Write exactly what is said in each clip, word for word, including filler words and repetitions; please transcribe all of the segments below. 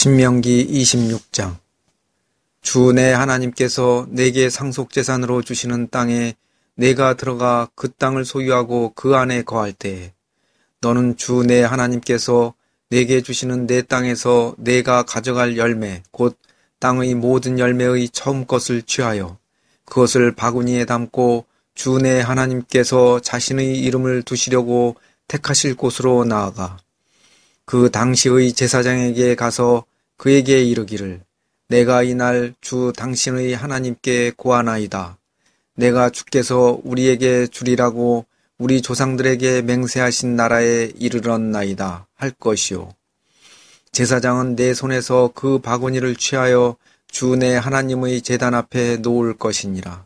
신명기 이십육 장. 주 내 하나님께서 내게 상속재산으로 주시는 땅에 내가 들어가 그 땅을 소유하고 그 안에 거할 때에 너는 주 내 하나님께서 내게 주시는 내 땅에서 내가 가져갈 열매 곧 땅의 모든 열매의 처음 것을 취하여 그것을 바구니에 담고 주 내 하나님께서 자신의 이름을 두시려고 택하실 곳으로 나아가 그 당시의 제사장에게 가서 그에게 이르기를 내가 이날 주 당신의 하나님께 고하나이다. 내가 주께서 우리에게 주리라고 우리 조상들에게 맹세하신 나라에 이르렀나이다 할 것이요. 제사장은 내 손에서 그 바구니를 취하여 주 내 하나님의 제단 앞에 놓을 것이니라.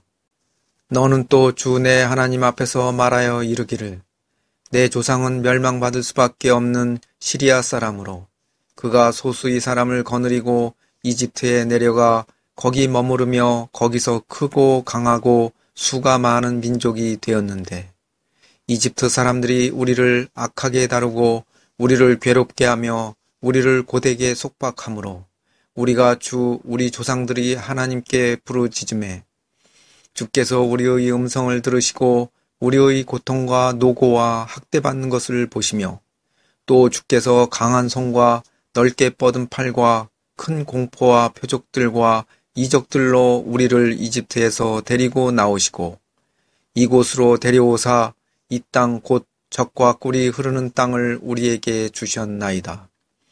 너는 또 주 내 하나님 앞에서 말하여 이르기를 내 조상은 멸망받을 수밖에 없는 시리아 사람으로 그가 소수의 사람을 거느리고 이집트에 내려가 거기 머무르며 거기서 크고 강하고 수가 많은 민족이 되었는데 이집트 사람들이 우리를 악하게 다루고 우리를 괴롭게 하며 우리를 고되게 속박하므로 우리가 주 우리 조상들이 하나님께 부르짖음에 주께서 우리의 음성을 들으시고 우리의 고통과 노고와 학대받는 것을 보시며 또 주께서 강한 손과 넓게 뻗은 팔과 큰 공포와 표적들과 이적들로 우리를 이집트에서 데리고 나오시고 이곳으로 데려오사 이 땅 곧 젖과 꿀이 흐르는 땅을 우리에게 주셨나이다.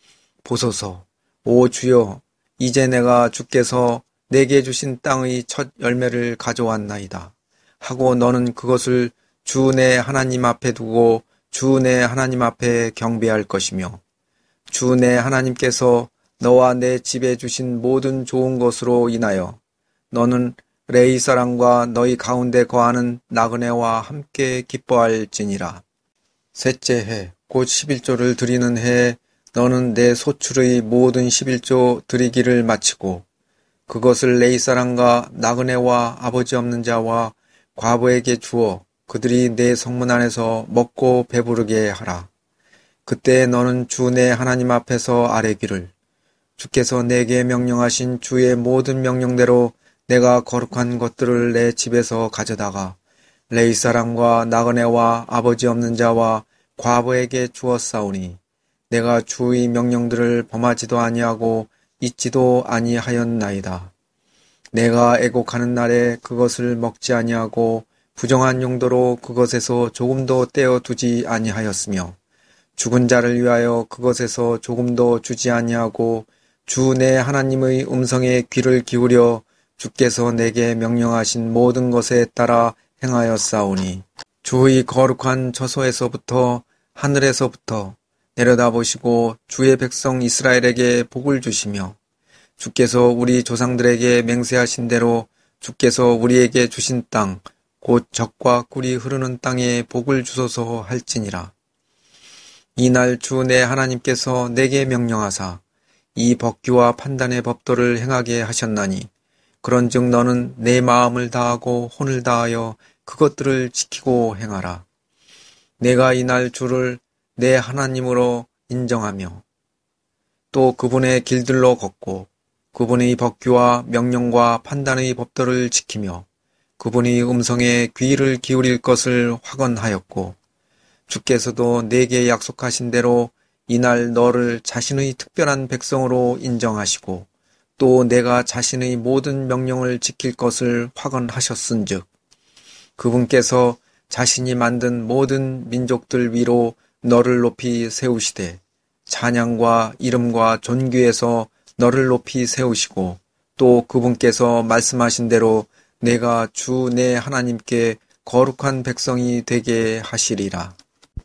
보소서, 오 주여, 이제 내가 주께서 내게 주신 땅의 첫 열매를 가져왔나이다. 하고 너는 그것을 주 내 하나님 앞에 두고 주 내 하나님 앞에 경배할 것이며 주 내 하나님께서 너와 내 집에 주신 모든 좋은 것으로 인하여 너는 레위 사람과 너희 가운데 거하는 나그네와 함께 기뻐할지니라. 셋째 해, 곧 십일조를 드리는 해에 너는 내 소출의 모든 십일조 드리기를 마치고 그것을 레위 사람과 나그네와 아버지 없는 자와 과부에게 주어 그들이 내 성문 안에서 먹고 배부르게 하라. 그때 너는 주 내 하나님 앞에서 아뢰기를 주께서 내게 명령하신 주의 모든 명령대로 내가 거룩한 것들을 내 집에서 가져다가 레위 사람과 나그네와 아버지 없는 자와 과부에게 주었사오니 내가 주의 명령들을 범하지도 아니하고 잊지도 아니하였나이다. 내가 애곡하는 날에 그것을 먹지 아니하고 부정한 용도로 그것에서 조금도 떼어두지 아니하였으며 죽은 자를 위하여 그것에서 조금도 주지 아니하고 주 내 하나님의 음성에 귀를 기울여 주께서 내게 명령하신 모든 것에 따라 행하였사오니 주의 거룩한 처소에서부터 하늘에서부터 내려다보시고 주의 백성 이스라엘에게 복을 주시며 주께서 우리 조상들에게 맹세하신 대로 주께서 우리에게 주신 땅 곧 젖과 꿀이 흐르는 땅에 복을 주소서 할지니라. 이날 주 내 하나님께서 내게 명령하사 이 법규와 판단의 법도를 행하게 하셨나니 그런즉 너는 내 마음을 다하고 혼을 다하여 그것들을 지키고 행하라. 내가 이날 주를 내 하나님으로 인정하며 또 그분의 길들로 걷고 그분의 법규와 명령과 판단의 법도를 지키며 그분의 음성에 귀를 기울일 것을 확언하였고 주께서도 내게 약속하신 대로 이날 너를 자신의 특별한 백성으로 인정하시고 또 내가 자신의 모든 명령을 지킬 것을 확언하셨은즉 그분께서 자신이 만든 모든 민족들 위로 너를 높이 세우시되 찬양과 이름과 존귀에서 너를 높이 세우시고 또 그분께서 말씀하신 대로 내가 주 내 하나님께 거룩한 백성이 되게 하시리라.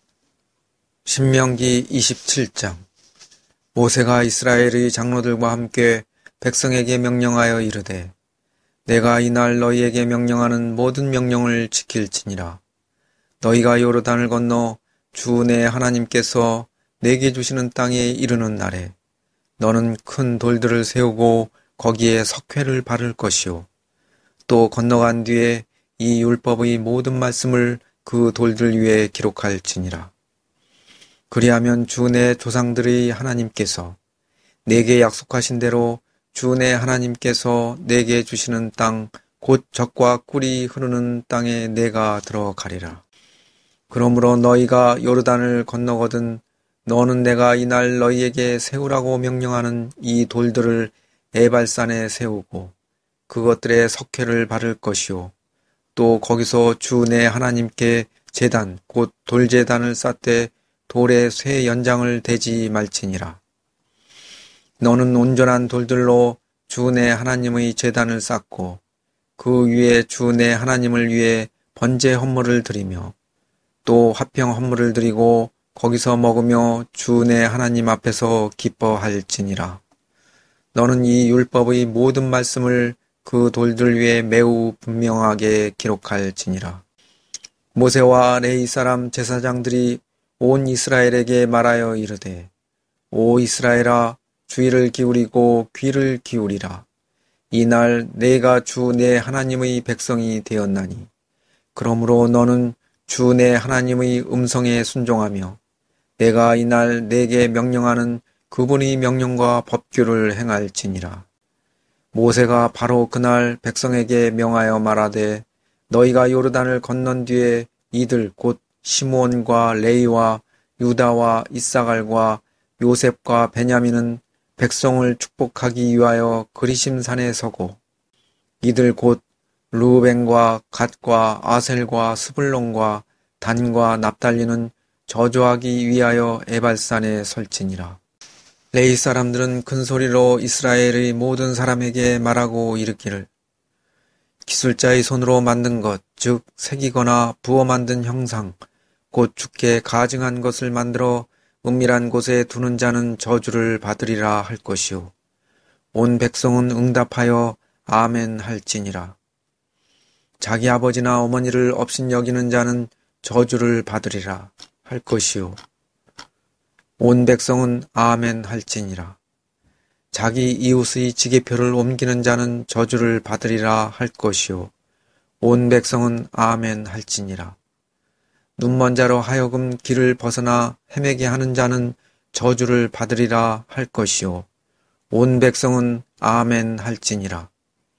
신명기 이십칠 장. 모세가 이스라엘의 장로들과 함께 백성에게 명령하여 이르되 내가 이날 너희에게 명령하는 모든 명령을 지킬지니라. 너희가 요르단을 건너 주 내 하나님께서 내게 주시는 땅에 이르는 날에 너는 큰 돌들을 세우고 거기에 석회를 바를 것이요 또 건너간 뒤에 이 율법의 모든 말씀을 그 돌들 위에 기록할지니라. 그리하면 주 내 조상들의 하나님께서 내게 약속하신 대로 주 내 하나님께서 내게 주시는 땅, 곧 젖과 꿀이 흐르는 땅에 내가 들어가리라. 그러므로 너희가 요르단을 건너거든 너는 내가 이날 너희에게 세우라고 명령하는 이 돌들을 에발산에 세우고 그것들의 석회를 바를 것이요. 또 거기서 주 내 하나님께 제단, 곧 돌제단을 쌓되 돌에 쇠 연장을 대지 말지니라. 너는 온전한 돌들로 주 내 하나님의 제단을 쌓고 그 위에 주 내 하나님을 위해 번제 헌물을 드리며 또 화평 헌물을 드리고 거기서 먹으며 주 내 하나님 앞에서 기뻐할지니라. 너는 이 율법의 모든 말씀을 그 돌들 위에 매우 분명하게 기록할지니라. 모세와 레위 사람 제사장들이 온 이스라엘에게 말하여 이르되 오 이스라엘아 주의를 기울이고 귀를 기울이라. 이날 내가 주 내 하나님의 백성이 되었나니 그러므로 너는 주 내 하나님의 음성에 순종하며 내가 이날 내게 명령하는 그분의 명령과 법규를 행할지니라. 모세가 바로 그날 백성에게 명하여 말하되 너희가 요르단을 건넌 뒤에 이들 곧 시므온과 레위와 유다와 이사갈과 요셉과 베냐민은 백성을 축복하기 위하여 그리심산에 서고 이들 곧 르우벤과 갓과 아셀과 스불론과 단과 납달리는 저주하기 위하여 에발산에 설지니라. 레위 사람들은 큰 소리로 이스라엘의 모든 사람에게 말하고 이르기를 기술자의 손으로 만든 것, 즉 새기거나 부어 만든 형상, 곧 주께 가증한 것을 만들어 은밀한 곳에 두는 자는 저주를 받으리라 할 것이요. 온 백성은 응답하여 아멘 할지니라. 자기 아버지나 어머니를 업신여기는 자는 저주를 받으리라 할 것이요. 온 백성은 아멘 할지니라. 자기 이웃의 지게표를 옮기는 자는 저주를 받으리라 할 것이요. 온 백성은 아멘 할지니라. 눈먼 자로 하여금 길을 벗어나 헤매게 하는 자는 저주를 받으리라 할 것이요. 온 백성은 아멘 할지니라.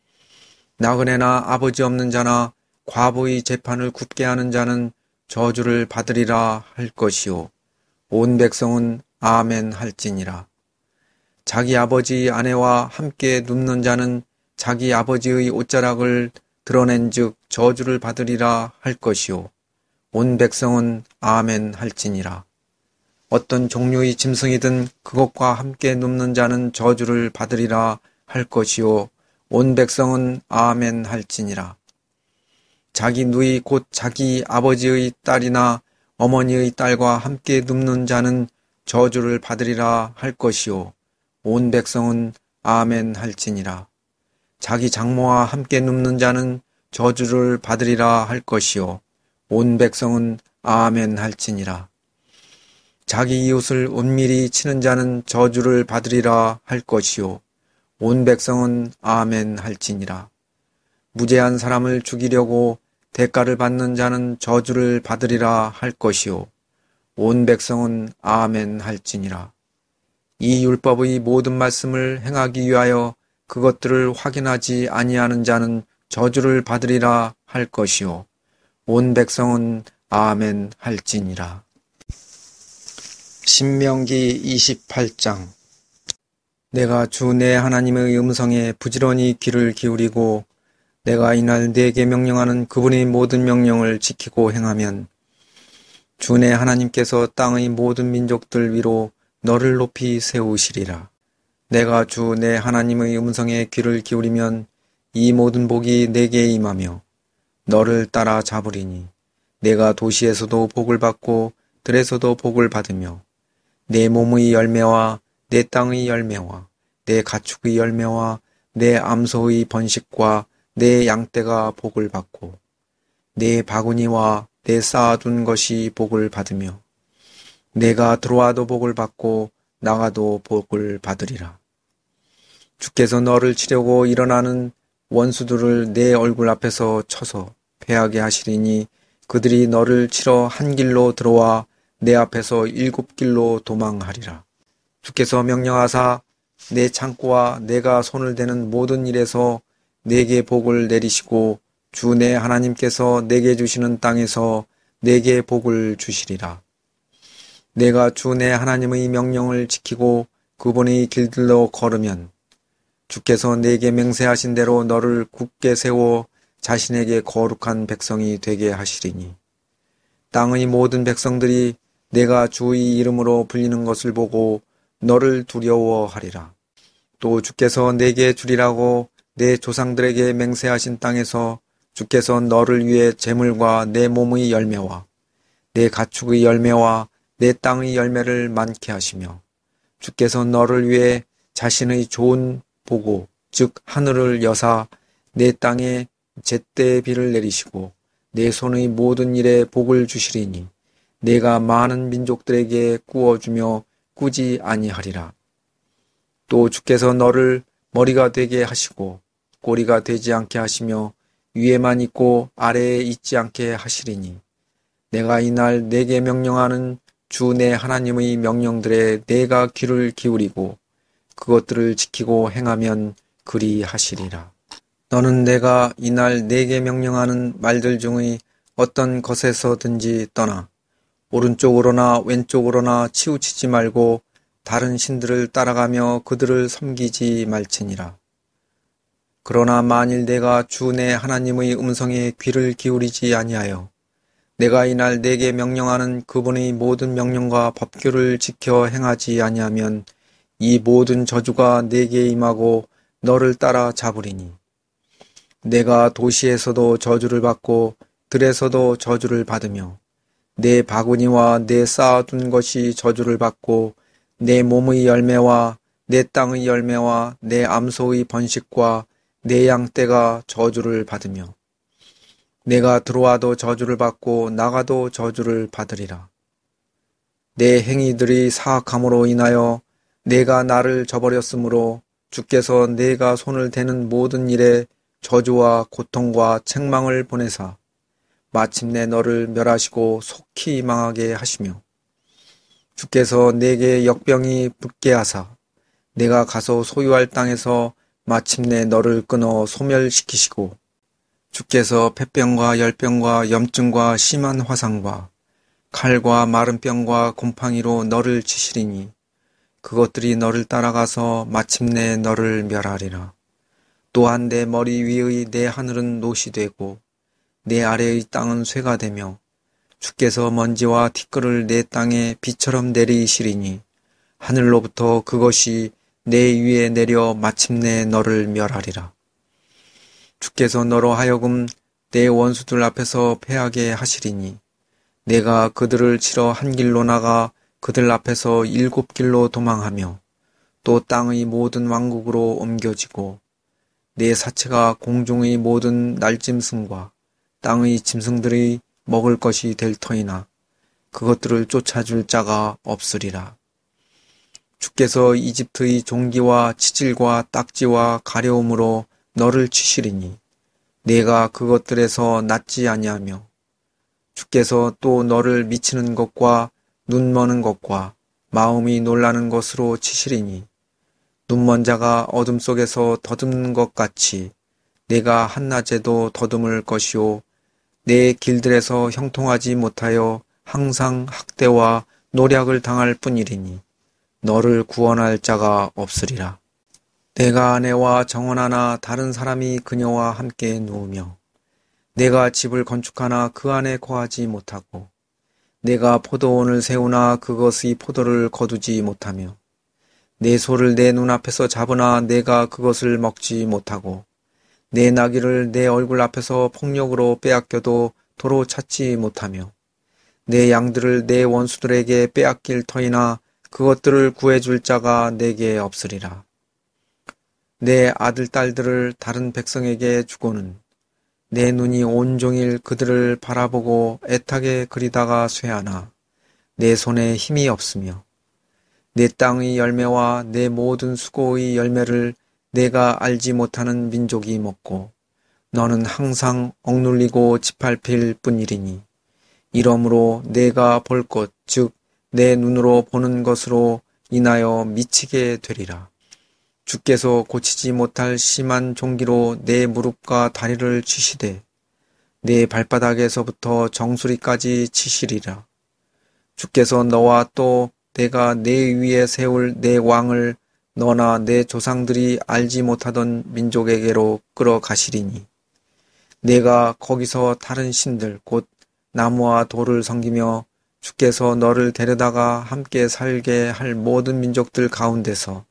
나그네나 아버지 없는 자나 과부의 재판을 굽게 하는 자는 저주를 받으리라 할 것이요. 온 백성은 아멘 할지니라. 자기 아버지 아내와 함께 눕는 자는 자기 아버지의 옷자락을 드러낸 즉 저주를 받으리라 할 것이요. 온 백성은 아멘 할지니라. 어떤 종류의 짐승이든 그것과 함께 눕는 자는 저주를 받으리라 할 것이요. 온 백성은 아멘 할지니라. 자기 누이 곧 자기 아버지의 딸이나 어머니의 딸과 함께 눕는 자는 저주를 받으리라 할 것이요. 온 백성은 아멘 할지니라. 자기 장모와 함께 눕는 자는 저주를 받으리라 할 것이요. 온 백성은 아멘 할지니라. 자기 이웃을 은밀히 치는 자는 저주를 받으리라 할 것이요. 온 백성은 아멘 할지니라. 무죄한 사람을 죽이려고 대가를 받는 자는 저주를 받으리라 할 것이요. 온 백성은 아멘 할지니라. 이 율법의 모든 말씀을 행하기 위하여 그것들을 확인하지 아니하는 자는 저주를 받으리라 할 것이요. 온 백성은 아멘 할지니라. 신명기 이십팔 장. 내가 주 내 하나님의 음성에 부지런히 귀를 기울이고 내가 이날 네게 명령하는 그분의 모든 명령을 지키고 행하면 주 내 하나님께서 땅의 모든 민족들 위로 너를 높이 세우시리라. 내가 주 내 하나님의 음성에 귀를 기울이면 이 모든 복이 내게 임하며 너를 따라 잡으리니 내가 도시에서도 복을 받고 들에서도 복을 받으며 내 몸의 열매와 내 땅의 열매와 내 가축의 열매와 내 암소의 번식과 내 양떼가 복을 받고 내 바구니와 내 쌓아둔 것이 복을 받으며 내가 들어와도 복을 받고 나가도 복을 받으리라. 주께서 너를 치려고 일어나는 원수들을 내 얼굴 앞에서 쳐서 패하게 하시리니 그들이 너를 치러 한 길로 들어와 내 앞에서 일곱 길로 도망하리라. 주께서 명령하사 내 창고와 내가 손을 대는 모든 일에서 내게 복을 내리시고 주 내 하나님께서 내게 주시는 땅에서 내게 복을 주시리라. 내가 주 내 하나님의 명령을 지키고 그분의 길들로 걸으면 주께서 내게 맹세하신 대로 너를 굳게 세워 자신에게 거룩한 백성이 되게 하시리니 땅의 모든 백성들이 내가 주의 이름으로 불리는 것을 보고 너를 두려워하리라. 또 주께서 내게 주리라고 내 조상들에게 맹세하신 땅에서 주께서 너를 위해 재물과 내 몸의 열매와 내 가축의 열매와 내 땅의 열매를 많게 하시며 주께서 너를 위해 자신의 좋은 보고 즉 하늘을 여사 내 땅에 제때 비를 내리시고 내 손의 모든 일에 복을 주시리니 내가 많은 민족들에게 꾸어주며 꾸지 아니하리라. 또 주께서 너를 머리가 되게 하시고 꼬리가 되지 않게 하시며 위에만 있고 아래에 있지 않게 하시리니 내가 이날 내게 명령하는 주 내 하나님의 명령들에 내가 귀를 기울이고 그것들을 지키고 행하면 그리 하시리라. 너는 내가 이날 내게 명령하는 말들 중의 어떤 것에서든지 떠나 오른쪽으로나 왼쪽으로나 치우치지 말고 다른 신들을 따라가며 그들을 섬기지 말지니라. 그러나 만일 내가 주 내 하나님의 음성에 귀를 기울이지 아니하여 내가 이날 내게 명령하는 그분의 모든 명령과 법규를 지켜 행하지 아니하면 이 모든 저주가 내게 임하고 너를 따라 잡으리니 내가 도시에서도 저주를 받고 들에서도 저주를 받으며 내 바구니와 내 쌓아둔 것이 저주를 받고 내 몸의 열매와 내 땅의 열매와 내 암소의 번식과 내 양떼가 저주를 받으며 내가 들어와도 저주를 받고 나가도 저주를 받으리라. 내 행위들이 사악함으로 인하여 내가 나를 저버렸으므로 주께서 내가 손을 대는 모든 일에 저주와 고통과 책망을 보내사 마침내 너를 멸하시고 속히 망하게 하시며 주께서 내게 역병이 붙게 하사 내가 가서 소유할 땅에서 마침내 너를 끊어 소멸시키시고 주께서 폐병과 열병과 염증과 심한 화상과 칼과 마른 뼈과 곰팡이로 너를 치시리니 그것들이 너를 따라가서 마침내 너를 멸하리라. 또한 내 머리 위의 내 하늘은 노시 되고 내 아래의 땅은 쇠가 되며 주께서 먼지와 티끌을 내 땅에 비처럼 내리시리니 하늘로부터 그것이 내 위에 내려 마침내 너를 멸하리라. 주께서 너로 하여금 내 원수들 앞에서 패하게 하시리니 내가 그들을 치러 한 길로 나가 그들 앞에서 일곱 길로 도망하며 또 땅의 모든 왕국으로 옮겨지고 내 사체가 공중의 모든 날짐승과 땅의 짐승들이 먹을 것이 될 터이나 그것들을 쫓아줄 자가 없으리라. 주께서 이집트의 종기와 치질과 딱지와 가려움으로 너를 치시리니 내가 그것들에서 낫지 아니하며 주께서 또 너를 미치는 것과 눈머는 것과 마음이 놀라는 것으로 치시리니 눈먼 자가 어둠 속에서 더듬는 것 같이 내가 한낮에도 더듬을 것이요 내 길들에서 형통하지 못하여 항상 학대와 노략을 당할 뿐이리니 너를 구원할 자가 없으리라. 내가 아내와 정혼하나 다른 사람이 그녀와 함께 누우며 내가 집을 건축하나 그 안에 거하지 못하고 내가 포도원을 세우나 그것의 포도를 거두지 못하며 내 소를 내 눈앞에서 잡으나 내가 그것을 먹지 못하고 내 나귀를 내 얼굴 앞에서 폭력으로 빼앗겨도 도로 찾지 못하며 내 양들을 내 원수들에게 빼앗길 터이나 그것들을 구해줄 자가 내게 없으리라. 내 아들, 딸들을 다른 백성에게 주고는 내 눈이 온종일 그들을 바라보고 애타게 그리다가 쇠하나 내 손에 힘이 없으며 내 땅의 열매와 내 모든 수고의 열매를 내가 알지 못하는 민족이 먹고 너는 항상 억눌리고 짓밟힐 뿐이리니 이러므로 내가 볼 것, 즉 내 눈으로 보는 것으로 인하여 미치게 되리라. 주께서 고치지 못할 심한 종기로 내 무릎과 다리를 치시되 내 발바닥에서부터 정수리까지 치시리라. 주께서 너와 또 내가 내 위에 세울 내 왕을 너나 내 조상들이 알지 못하던 민족에게로 끌어가시리니 내가 거기서 다른 신들 곧 나무와 돌을 섬기며 주께서 너를 데려다가 함께 살게 할 모든 민족들 가운데서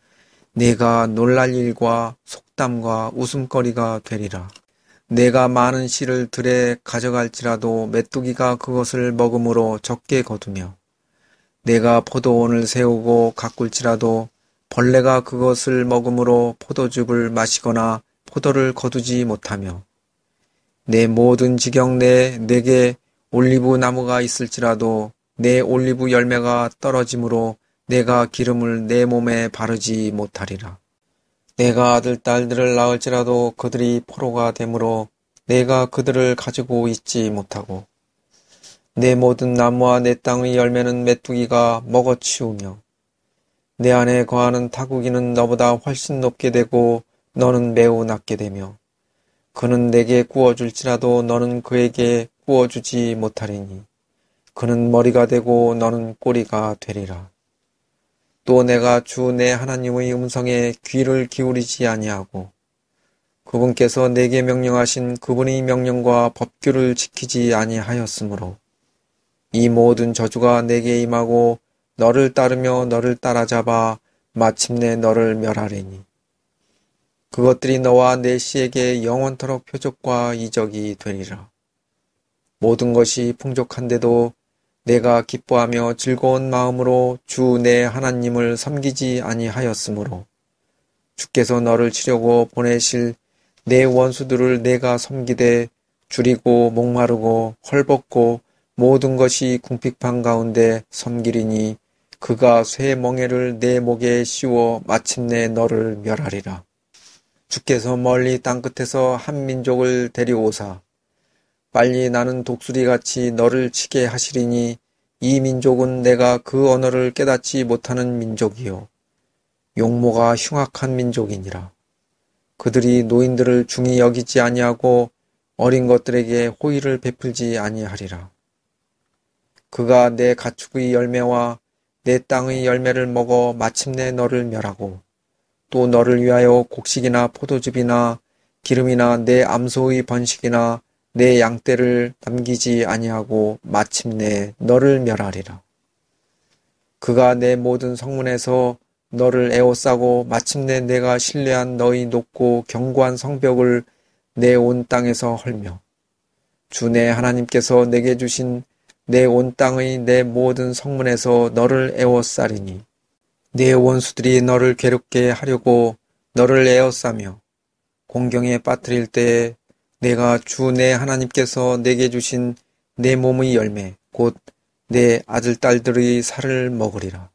내가 놀랄 일과 속담과 웃음거리가 되리라. 내가 많은 씨를 들에 가져갈지라도 메뚜기가 그것을 먹음으로 적게 거두며 내가 포도원을 세우고 가꿀지라도 벌레가 그것을 먹음으로 포도즙을 마시거나 포도를 거두지 못하며 내 모든 지경 내에 내게 올리브 나무가 있을지라도 내 올리브 열매가 떨어짐으로 내가 기름을 내 몸에 바르지 못하리라. 내가 아들, 딸들을 낳을지라도 그들이 포로가 되므로 내가 그들을 가지고 있지 못하고 내 모든 나무와 내 땅의 열매는 메뚜기가 먹어치우며 내 안에 거하는 타국이는 너보다 훨씬 높게 되고 너는 매우 낮게 되며 그는 내게 구워줄지라도 너는 그에게 구워주지 못하리니 그는 머리가 되고 너는 꼬리가 되리라. 또 내가 주 내 하나님의 음성에 귀를 기울이지 아니하고 그분께서 내게 명령하신 그분의 명령과 법규를 지키지 아니하였으므로 이 모든 저주가 내게 임하고 너를 따르며 너를 따라잡아 마침내 너를 멸하리니 그것들이 너와 내 씨에게 영원토록 표적과 이적이 되리라. 모든 것이 풍족한데도 내가 기뻐하며 즐거운 마음으로 주 내 하나님을 섬기지 아니하였으므로 주께서 너를 치려고 보내실 내 원수들을 내가 섬기되 줄이고 목마르고 헐벗고 모든 것이 궁핍한 가운데 섬기리니 그가 쇠 멍에를 내 목에 씌워 마침내 너를 멸하리라. 주께서 멀리 땅끝에서 한 민족을 데려오사 빨리 나는 독수리같이 너를 치게 하시리니 이 민족은 내가 그 언어를 깨닫지 못하는 민족이요 용모가 흉악한 민족이니라. 그들이 노인들을 중히 여기지 아니하고 어린 것들에게 호의를 베풀지 아니하리라. 그가 내 가축의 열매와 내 땅의 열매를 먹어 마침내 너를 멸하고 또 너를 위하여 곡식이나 포도즙이나 기름이나 내 암소의 번식이나 내 양떼를 남기지 아니하고 마침내 너를 멸하리라. 그가 내 모든 성문에서 너를 에워싸고 마침내 내가 신뢰한 너희 높고 견고한 성벽을 내 온 땅에서 헐며 주 내 하나님께서 내게 주신 내 온 땅의 내 모든 성문에서 너를 에워싸리니 내 원수들이 너를 괴롭게 하려고 너를 에워싸며 공경에 빠뜨릴 때에 내가 주 내 하나님께서 내게 주신 내 몸의 열매 곧 내 아들 딸들의 살을 먹으리라.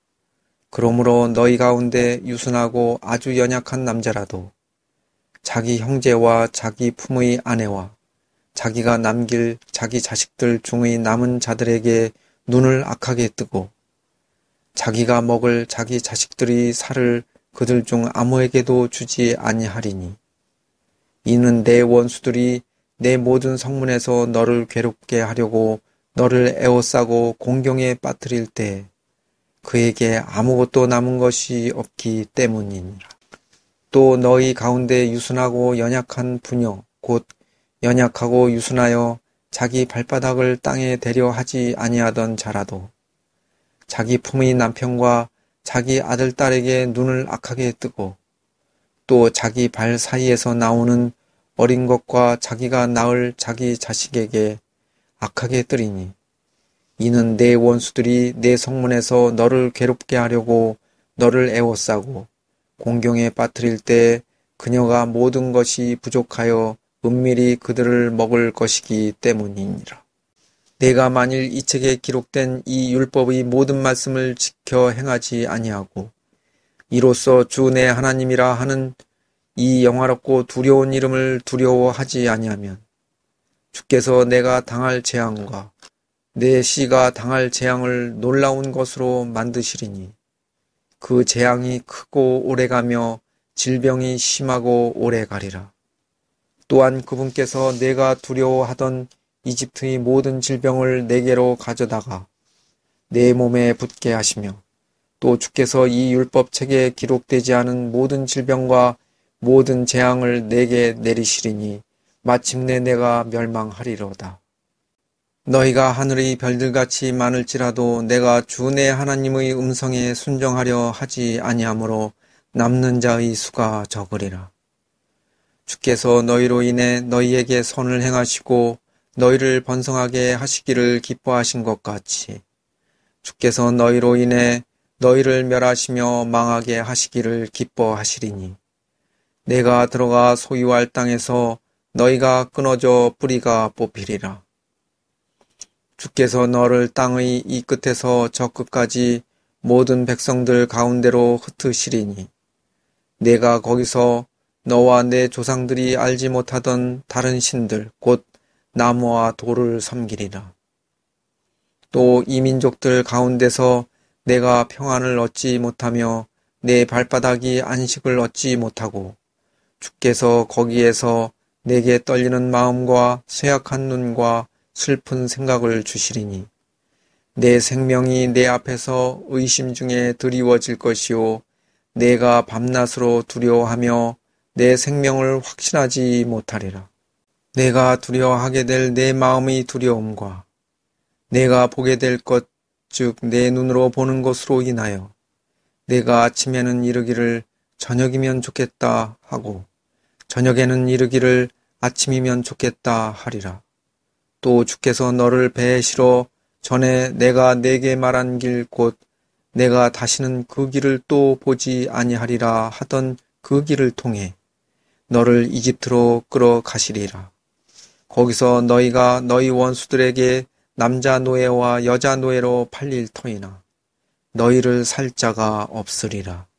그러므로 너희 가운데 유순하고 아주 연약한 남자라도 자기 형제와 자기 품의 아내와 자기가 남길 자기 자식들 중의 남은 자들에게 눈을 악하게 뜨고 자기가 먹을 자기 자식들의 살을 그들 중 아무에게도 주지 아니하리니 이는 내 원수들이 내 모든 성문에서 너를 괴롭게 하려고 너를 에워싸고 공경에 빠뜨릴 때 그에게 아무것도 남은 것이 없기 때문이니라. 또 너희 가운데 유순하고 연약한 부녀 곧 연약하고 유순하여 자기 발바닥을 땅에 대려 하지 아니하던 자라도 자기 품의 남편과 자기 아들 딸에게 눈을 악하게 뜨고 또 자기 발 사이에서 나오는 어린 것과 자기가 낳을 자기 자식에게 악하게 뜨리니 이는 내 원수들이 내 성문에서 너를 괴롭게 하려고 너를 에워싸고 공경에 빠뜨릴 때 그녀가 모든 것이 부족하여 은밀히 그들을 먹을 것이기 때문이니라. 내가 만일 이 책에 기록된 이 율법의 모든 말씀을 지켜 행하지 아니하고 이로써 주 내 하나님이라 하는 이 영화롭고 두려운 이름을 두려워하지 아니하면 주께서 내가 당할 재앙과 내 씨가 당할 재앙을 놀라운 것으로 만드시리니 그 재앙이 크고 오래가며 질병이 심하고 오래가리라. 또한 그분께서 내가 두려워하던 이집트의 모든 질병을 내게로 가져다가 내 몸에 붙게 하시며 또 주께서 이 율법책에 기록되지 않은 모든 질병과 모든 재앙을 내게 내리시리니 마침내 내가 멸망하리로다. 너희가 하늘의 별들같이 많을지라도 내가 주 내 하나님의 음성에 순종하려 하지 아니하므로 남는 자의 수가 적으리라. 주께서 너희로 인해 너희에게 선을 행하시고 너희를 번성하게 하시기를 기뻐하신 것 같이 주께서 너희로 인해 너희를 멸하시며 망하게 하시기를 기뻐하시리니 내가 들어가 소유할 땅에서 너희가 끊어져 뿌리가 뽑히리라. 주께서 너를 땅의 이 끝에서 저 끝까지 모든 백성들 가운데로 흩으시리니 내가 거기서 너와 내 조상들이 알지 못하던 다른 신들 곧 나무와 돌을 섬기리라. 또 이 민족들 가운데서 내가 평안을 얻지 못하며 내 발바닥이 안식을 얻지 못하고 주께서 거기에서 내게 떨리는 마음과 쇠약한 눈과 슬픈 생각을 주시리니 내 생명이 내 앞에서 의심 중에 드리워질 것이요 내가 밤낮으로 두려워하며 내 생명을 확신하지 못하리라. 내가 두려워하게 될 내 마음의 두려움과 내가 보게 될 것 즉 내 눈으로 보는 것으로 인하여 내가 아침에는 이르기를 저녁이면 좋겠다 하고 저녁에는 이르기를 아침이면 좋겠다 하리라. 또 주께서 너를 배에 실어 전에 내가 내게 말한 길 곧 내가 다시는 그 길을 또 보지 아니하리라 하던 그 길을 통해 너를 이집트로 끌어가시리라. 거기서 너희가 너희 원수들에게 남자 노예와 여자 노예로 팔릴 터이나 너희를 살 자가 없으리라.